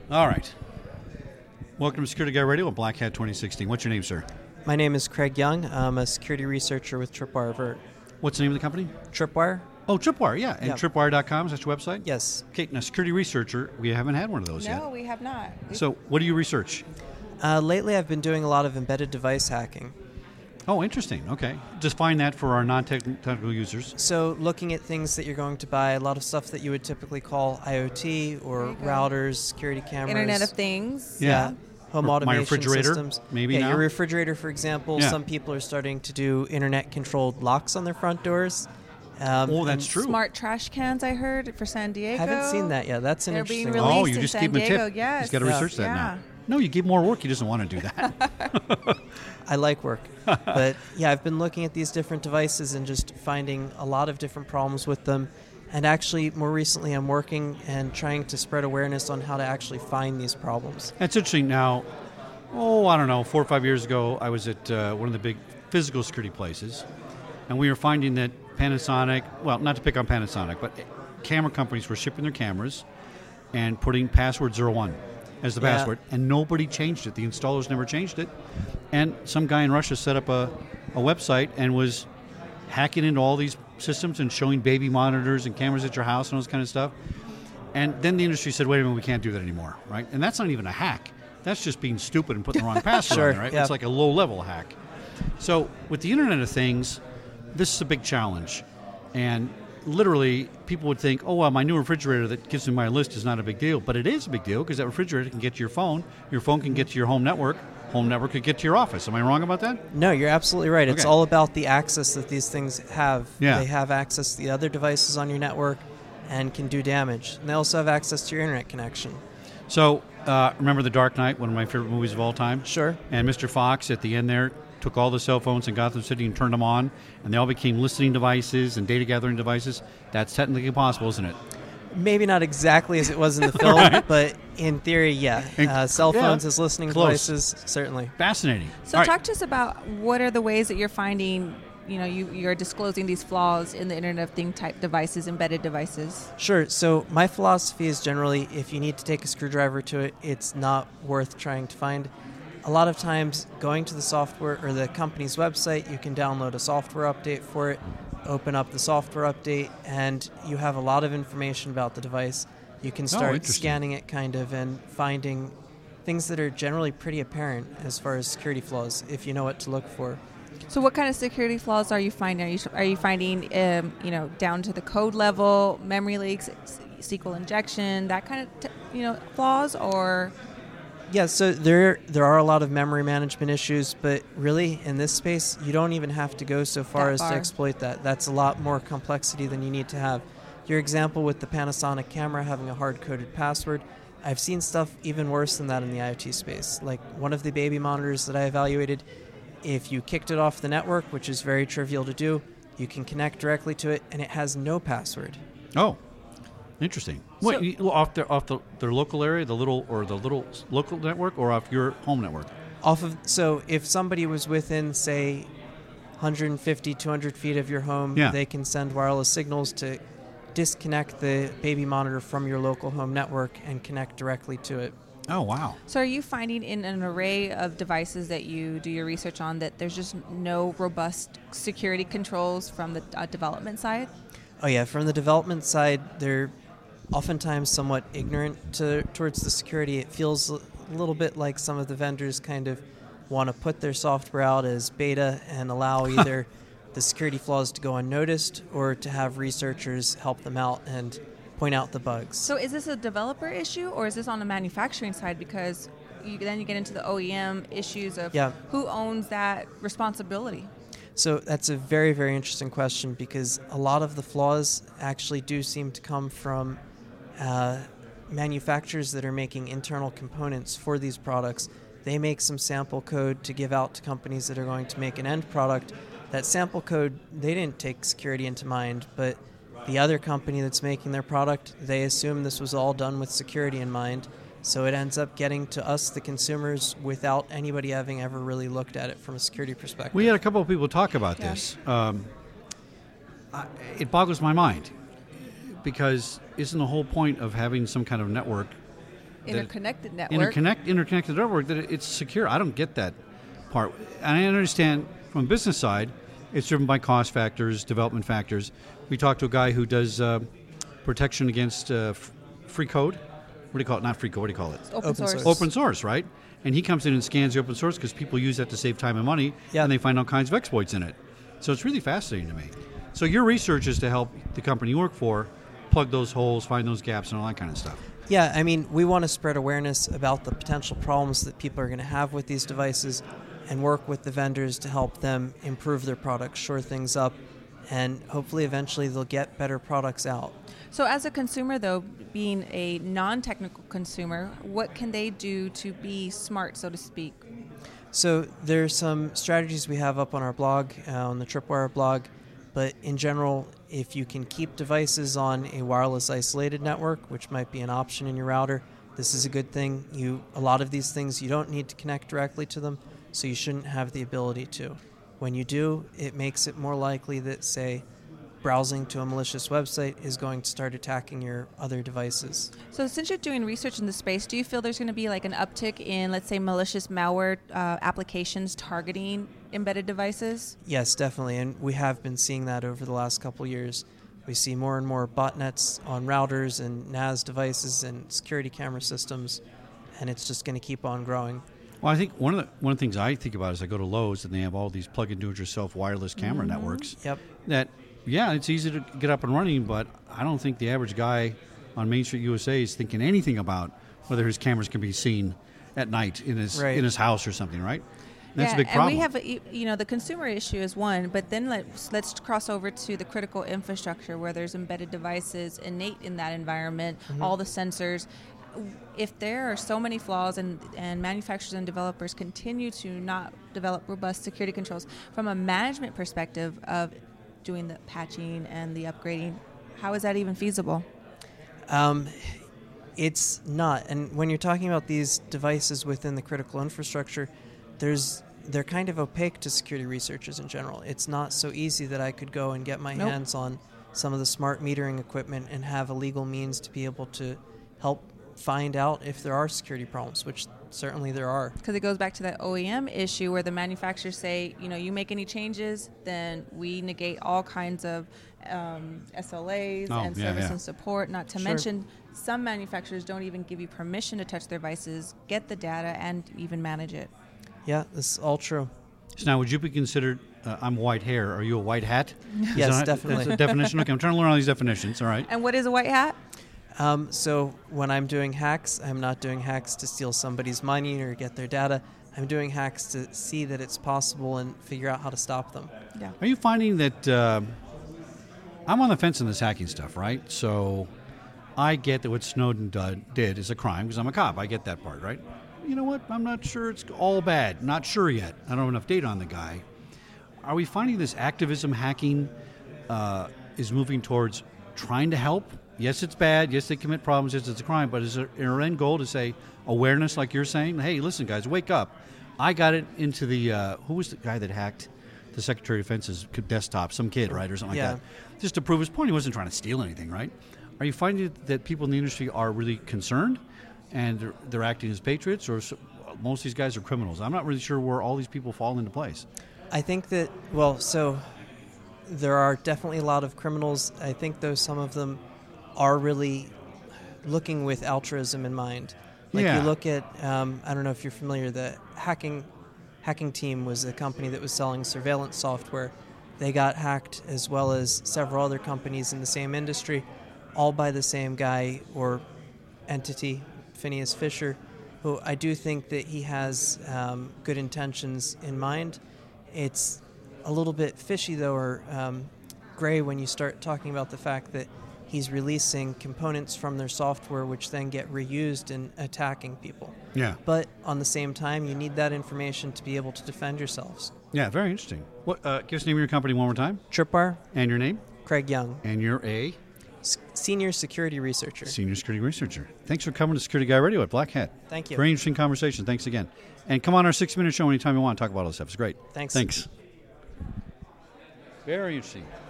All right. Welcome to Security Guy Radio on Black Hat 2016. What's your name, sir? My name is Craig Young. I'm a security researcher with Tripwire Avert. What's the name of the company? Tripwire? Oh, Tripwire, yeah. And Yep. Tripwire.com, is that your website? Yes. Okay, now security researcher, we haven't had one of those yet. No, we have not. So what do you research? Lately, I've been doing a lot of embedded device hacking. Oh, interesting. Okay. Define that for our non-technical users. So looking at things that you're going to buy, a lot of stuff that you would typically call IoT or There you go. routers, security cameras. Internet of Things. Yeah. Home Or my automation refrigerator, systems. maybe yeah, now? your refrigerator, for example. Yeah. Some people are starting to do internet-controlled locks on their front doors. Oh, that's and true. Smart trash cans, I heard, for San Diego. Haven't seen that yet. That's an They're being interesting one. Oh, released you in just San gave him a Diego, tip. yes. He's got to Yeah. research that Yeah. now. No, you give more work. He doesn't want to do that. I like work. But yeah, I've been looking at these different devices and just finding a lot of different problems with them. And actually, more recently, I'm working and trying to spread awareness on how to actually find these problems. That's interesting. Now, I don't know, 4 or 5 years ago, I was at one of the big physical security places, and we were finding that Panasonic, well, not to pick on Panasonic, but camera companies were shipping their cameras and putting password 01 as the Yeah. password, and nobody changed it. The installers never changed it. And some guy in Russia set up a website and was hacking into all these systems and showing baby monitors and cameras at your house and all this kind of stuff. And then the industry said, wait a minute, we can't do that anymore, right? And that's not even a hack. That's just being stupid and putting the wrong password Sure, on there, right? yeah. It's like a low-level hack. So with the Internet of Things, this is a big challenge. And literally, people would think, oh, well, my new refrigerator that gives me my list is not a big deal. But it is a big deal because that refrigerator can get to your phone can get to your home network could get to your office. Am I wrong about that? No, you're absolutely right. It's Okay. all about the access that these things have. Yeah. They have access to the other devices on your network and can do damage. And they also have access to your internet connection. So remember The Dark Knight, one of my favorite movies of all time? Sure. And Mr. Fox at the end there took all the cell phones in Gotham City and turned them on, and they all became listening devices and data gathering devices. That's technically possible, isn't it? Maybe not exactly as it was in the film, Right. but in theory, yeah. And- Cell yeah, phones as listening close. devices, certainly. Fascinating. So All right. talk to us about what are the ways that you're finding, you're disclosing these flaws in the Internet of Things type devices, embedded devices. Sure. So my philosophy is generally if you need to take a screwdriver to it, it's not worth trying to find. A lot of times going to the software or the company's website, you can download a software update for it, open up the software update, and you have a lot of information about the device. You can start interesting. scanning it kind of and finding things that are generally pretty apparent as far as security flaws if you know what to look for. So what kind of security flaws are you finding? Are you finding, down to the code level, memory leaks, SQL injection, that kind of, flaws, or... Yeah, so there are a lot of memory management issues, but really in this space, you don't even have to go so far That as to far. exploit that. That's a lot more complexity than you need to have. Your example with the Panasonic camera having a hard-coded password, I've seen stuff even worse than that in the IoT space. Like one of the baby monitors that I evaluated, if you kicked it off the network, which is very trivial to do, you can connect directly to it, and it has no password. Oh, interesting. So- Off their local area, the little local network, or off your home network? So if somebody was within, say, 150, 200 feet of your home, Yeah. they can send wireless signals to disconnect the baby monitor from your local home network and connect directly to it. Oh, wow. So are you finding in an array of devices that you do your research on that there's just no robust security controls from the development side? Oh yeah, from the development side, they're oftentimes somewhat ignorant towards the security. It feels a little bit like some of the vendors kind of want to put their software out as beta and allow either the security flaws to go unnoticed or to have researchers help them out and point out the bugs. So is this a developer issue or is this on the manufacturing side? Because then you get into the OEM issues of Yeah. who owns that responsibility. So that's a very, very interesting question because a lot of the flaws actually do seem to come from manufacturers that are making internal components for these products. They make some sample code to give out to companies that are going to make an end product. That sample code, they didn't take security into mind, but the other company that's making their product, they assume this was all done with security in mind. So it ends up getting to us, the consumers, without anybody having ever really looked at it from a security perspective. We had a couple of people talk about this. It boggles my mind because isn't the whole point of having some kind of network interconnected network. Interconnected network, that it's secure. I don't get that part. And I understand from the business side, it's driven by cost factors, development factors. We talked to a guy who does protection against free code. What do you call it? Not free code. What do you call it? Open source. Open source, right? And he comes in and scans the open source because people use that to save time and money, and they find all kinds of exploits in it. So it's really fascinating to me. So your research is to help the company you work for plug those holes, find those gaps, and all that kind of stuff. Yeah, I mean, we want to spread awareness about the potential problems that people are going to have with these devices and work with the vendors to help them improve their products, shore things up, and hopefully eventually they'll get better products out. So as a consumer, though, being a non-technical consumer, what can they do to be smart, so to speak? So there's some strategies we have up on our blog, on the Tripwire blog, but in general, if you can keep devices on a wireless isolated network, which might be an option in your router, this is a good thing. A lot of these things, you don't need to connect directly to them, so you shouldn't have the ability to. When you do, it makes it more likely that, say, browsing to a malicious website is going to start attacking your other devices. So since you're doing research in the space, do you feel there's going to be like an uptick in, let's say, malicious malware applications targeting embedded devices? Yes, definitely, and we have been seeing that over the last couple years. We see more and more botnets on routers and NAS devices and security camera systems, and it's just going to keep on growing. Well, I think one of the things I think about is I go to Lowe's and they have all these plug and do-it-yourself wireless camera networks. Yep. That, yeah, it's easy to get up and running, but I don't think the average guy on Main Street USA is thinking anything about whether his cameras can be seen at night in his house or something, right? And that's a big problem. And we have the consumer issue is one, but then let's cross over to the critical infrastructure where there's embedded devices innate in that environment, all the sensors. If there are so many flaws and manufacturers and developers continue to not develop robust security controls, from a management perspective of doing the patching and the upgrading, how is that even feasible? It's not. And when you're talking about these devices within the critical infrastructure, they're kind of opaque to security researchers in general. It's not so easy that I could go and get my hands on some of the smart metering equipment and have a legal means to be able to help find out if there are security problems, which certainly there are. Because it goes back to that OEM issue where the manufacturers say, you make any changes, then we negate all kinds of SLAs and service and support, not to mention some manufacturers don't even give you permission to touch their devices, get the data, and even manage it. Yeah, this is all true. So now, would you be considered, I'm white hair, are you a white hat? Yes, definitely. That's a definition? Okay, I'm trying to learn all these definitions, all right. And what is a white hat? So when I'm doing hacks, I'm not doing hacks to steal somebody's money or get their data. I'm doing hacks to see that it's possible and figure out how to stop them. Yeah. Are you finding that I'm on the fence on this hacking stuff, right? So I get that what Snowden did is a crime because I'm a cop. I get that part, right? You know what? I'm not sure it's all bad. Not sure yet. I don't have enough data on the guy. Are we finding this activism hacking is moving towards trying to help? Yes, it's bad. Yes, they commit problems. Yes, it's a crime. But is there an end goal to say awareness, like you're saying? Hey, listen, guys, wake up. I got it into the, who was the guy that hacked the Secretary of Defense's desktop? Some kid, right, or something like that. Just to prove his point. He wasn't trying to steal anything, right? Are you finding that people in the industry are really concerned and they're acting as patriots, or most of these guys are criminals? I'm not really sure where all these people fall into place. I think that, so there are definitely a lot of criminals. I think, though, some of them are really looking with altruism in mind. Like you look at, I don't know if you're familiar, the Hacking Team was a company that was selling surveillance software. They got hacked, as well as several other companies in the same industry, all by the same guy or entity, Phineas Fisher, who I do think that he has good intentions in mind. It's a little bit fishy, though, or gray when you start talking about the fact that he's releasing components from their software which then get reused in attacking people. Yeah. But on the same time, you need that information to be able to defend yourselves. Yeah, very interesting. What? Give us the name of your company one more time. Tripwire. And your name? Craig Young. And you're a? Senior security researcher. Senior security researcher. Thanks for coming to Security Guy Radio at Black Hat. Thank you. Very interesting conversation. Thanks again. And come on our 6-minute show anytime you want to talk about all this stuff. It's great. Thanks. Thanks. Very interesting.